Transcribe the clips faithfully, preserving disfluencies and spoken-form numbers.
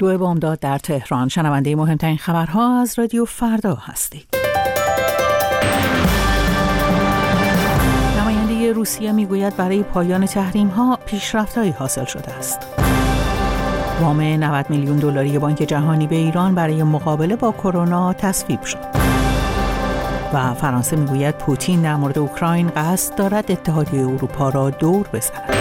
دو بامداد در تهران. شنونده مهمترین خبرها از رادیو فردا هستید. نماینده روسیه میگوید برای پایان تحریم‌ها پیشرفت‌هایی حاصل شده است. وام نود میلیون دلاری بانک جهانی به ایران برای مقابله با کرونا تصویب شد. و فرانسه میگوید پوتین در مورد اوکراین قصد دارد اتحادیه اروپا را دور بزند.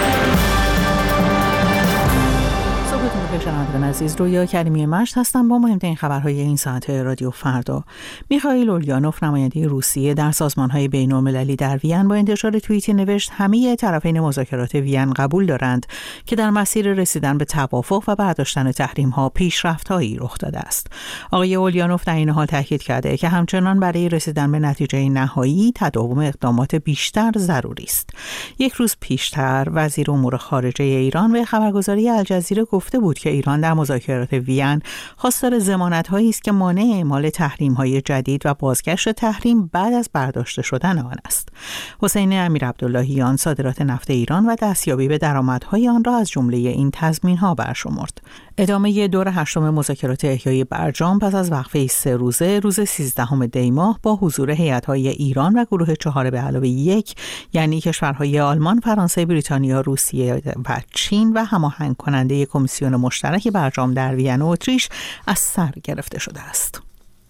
شنوندگان عزیز، رویا کریمی مشت هستم با مهمترین خبرهای این ساعت رادیو فردا. میخائیل اولیانوف نماینده روسیه در سازمان‌های بین‌المللی در وین با انتشار توییتی نوشت همه طرفین مذاکرات وین قبول دارند که در مسیر رسیدن به توافق و برداشتن تحریم‌ها پیشرفت‌هایی رخ داده است. آقای اولیانوف در این حال تاکید کرده که همچنان برای رسیدن به نتیجه نهایی تداوم اقدامات بیشتر ضروری است. یک روز پیشتر وزیر امور خارجه ایران به خبرگزاری الجزیره گفته بود که ایران در مذاکرات وین خواستار ضمانت‌هایی است که مانع اعمال تحریم‌های جدید و بازگشت تحریم بعد از برداشته شدن آن است. حسین امیرعبداللهیان صادرات نفت ایران و دستیابی به درآمدهای آن را از جمله این تضمین‌ها برشمرد. ادامه دور هشتم مذاکرات احیای برجام پس از وقفه سه روزه روز سیزدهم دی ماه با حضور هیئت‌های ایران و گروه چهار به علاوه یک، یعنی کشورهای آلمان، فرانسه، بریتانیا، روسیه و چین و هماهنگ کننده کمیسیون مشترک برجام در وین و اتریش از سر گرفته شده است.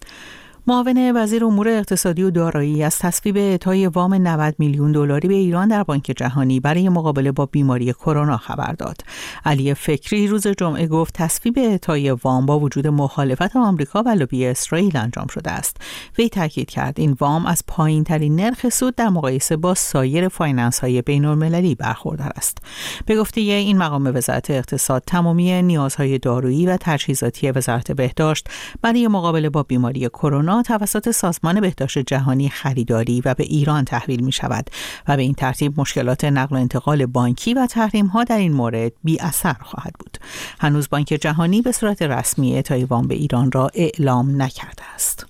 معاون وزیر امور اقتصادی و دارایی از تصویب اعطای وام نود میلیون دلاری به ایران در بانک جهانی برای مقابله با بیماری کرونا خبر داد. علی فکری روز جمعه گفت تصویب اعطای وام با وجود مخالفت آمریکا و لوبی اسرائیل انجام شده است. وی تاکید کرد این وام از پایین‌ترین نرخ سود در مقایسه با سایر فایننس‌های بین‌المللی برخوردار است. به گفته این مقام وزارت اقتصاد تمامی نیازهای دارویی و تجهیزاتی وزارت بهداشت برای مقابله با بیماری کرونا توسط سازمان بهداشت جهانی خریداری و به ایران تحویل می شود و به این ترتیب مشکلات نقل و انتقال بانکی و تحریم ها در این مورد بی اثر خواهد بود. هنوز بانک جهانی به صورت رسمی اعطای وام به ایران را اعلام نکرده است.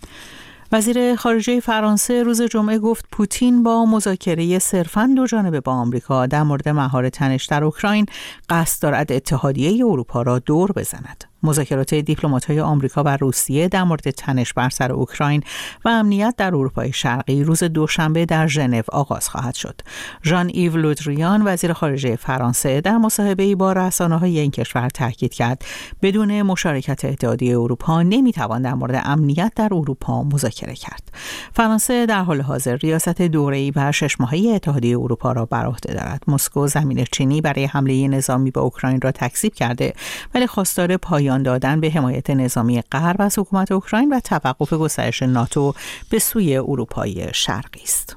وزیر خارجه فرانسه روز جمعه گفت پوتین با مذاکره صرفاً دو جانبه با آمریکا در مورد مهار تنش در اوکراین قصد دارد اتحادیه اروپا را دور بزند. مذاکرات دیپلمات‌های آمریکا و روسیه در مورد تنش بر سر اوکراین و امنیت در اروپای شرقی روز دوشنبه در ژنو آغاز خواهد شد. ژان ایو لودریان وزیر خارجه فرانسه در مصاحبه‌ای با رسانه‌های این کشور تاکید کرد بدون مشارکت اتحادیه اروپا نمی‌توان در مورد امنیت در اروپا مذاکره کرد. فرانسه در حال حاضر ریاست دوره‌ای و شش ماهه اتحادیه اروپا را بر عهده دارد. مسکو زمین چینی برای حمله نظامی به اوکراین را تکذیب کرده ولی خواستار پایان دادن به حمایت نظامی غرب از حکومت اوکراین و توقف گسترش ناتو به سوی اروپای شرقی است.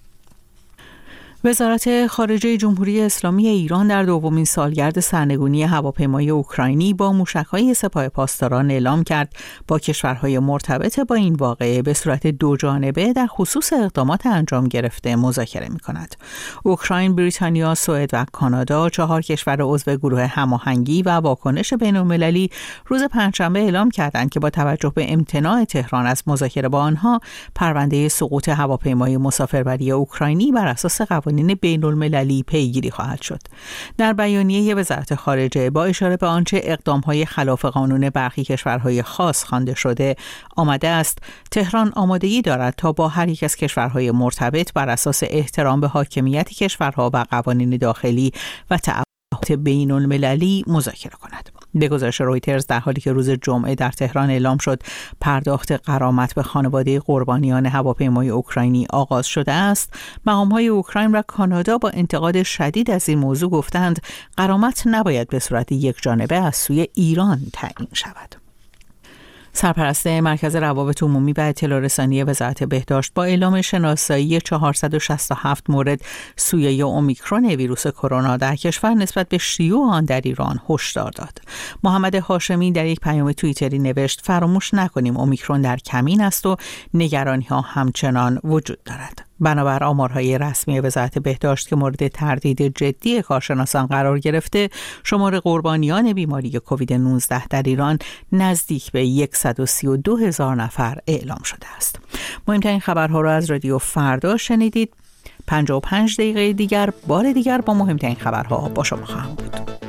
وزارت خارجه جمهوری اسلامی ایران در دومین سالگرد سرنگونی هواپیمای اوکراینی با موشک‌های سپاه پاسداران اعلام کرد با کشورهای مرتبط با این واقعه به صورت دو جانبه در خصوص اقدامات انجام گرفته مذاکره می‌کند. اوکراین، بریتانیا، سوئد و کانادا، چهار کشور عضو گروه هماهنگی و واکنش بین‌المللی روز پنجشنبه اعلام کردند که با توجه به امتناع تهران از مذاکره با آنها، پرونده سقوط هواپیمای مسافربری اوکراینی بر اساس قوانین بین المللی پیگیری خواهد شد. در بیانیه وزارت خارجه با اشاره به آنچه اقدام‌های خلاف قانون برخی کشورهای خاص خوانده شده آمده است، تهران آمادگی دارد تا با هر یک از کشورهای مرتبط بر اساس احترام به حاکمیت کشورها و قوانین داخلی و تعهدات بین المللی مذاکره کند. به گزارش رویترز در حالی که روز جمعه در تهران اعلام شد پرداخت غرامت به خانواده قربانیان هواپیمای اوکراینی آغاز شده است، مقام‌های اوکراین و کانادا با انتقاد شدید از این موضوع گفتند غرامت نباید به صورت یک جانبه از سوی ایران تعیین شود. سرپرست مرکز روابط عمومی و اطلاع رسانی وزارت بهداشت با اعلام شناسایی چهارصد و شصت و هفت مورد سویه اومیکرون ویروس کرونا در کشور نسبت به شیوع آن در ایران هشدار داد. محمد هاشمی در یک پیام توییتری نوشت فراموش نکنیم اومیکرون در کمین است و نگرانی‌ها همچنان وجود دارد. بنابر آمارهای رسمی وزارت بهداشت که مورد تردید جدی کارشناسان قرار گرفته، شمار قربانیان بیماری کووید نوزده در ایران نزدیک به صد و سی و دو هزار نفر اعلام شده است. مهمترین خبرها را از رادیو فردا شنیدید. پنجاه و پنج دقیقه دیگر بار دیگر با مهمترین خبرها با شما خواهم بود.